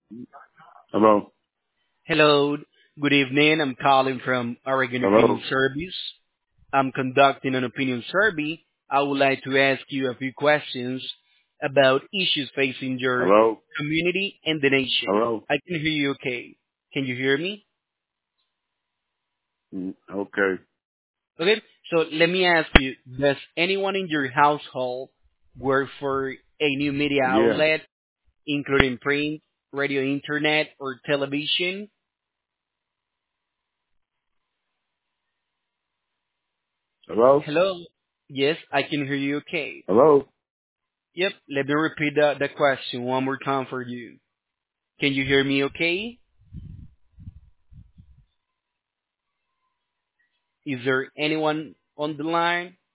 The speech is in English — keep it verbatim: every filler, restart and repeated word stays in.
Hello. Hello, good evening. I'm calling from Oregon Opinion Hello. Service. I'm conducting an opinion survey. I would like to ask you a few questions about issues facing your Hello. community and the nation. Hello. I can hear you okay. Can you hear me? Mm, Okay. Okay, so let me ask you, does anyone in your household work for a new media Yeah. outlet, including print, radio, internet, or television? Hello. Hello? Yes, I can hear you okay. Hello. Yep, let me repeat the, the question one more time for you. Can you hear me okay? Is there anyone on the line?